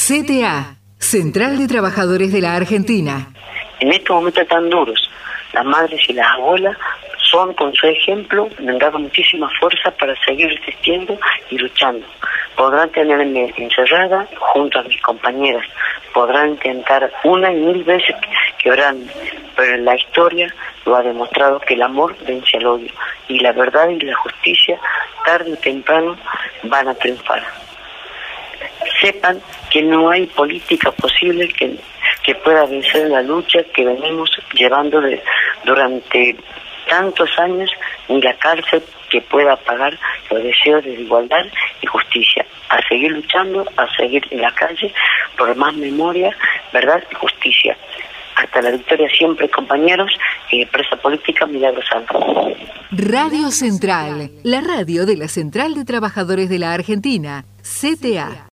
CTA, Central de Trabajadores de la Argentina. En estos momentos tan duros, las madres y las abuelas son, con su ejemplo, me han dado muchísima fuerza para seguir resistiendo y luchando. Podrán tenerme encerrada junto a mis compañeras, podrán intentar una y mil veces quebrarme, pero la historia lo ha demostrado que el amor vence al odio, y la verdad y la justicia, tarde o temprano, van a triunfar. Sepan que no hay política posible que pueda vencer la lucha que venimos llevando durante tantos años, ni la cárcel que pueda apagar los deseos de igualdad y justicia. A seguir luchando, a seguir en la calle por más memoria, verdad y justicia. Hasta la victoria siempre, compañeros, y Presa Política Milagro Santos. Radio Central, la radio de la Central de Trabajadores de la Argentina, CTA.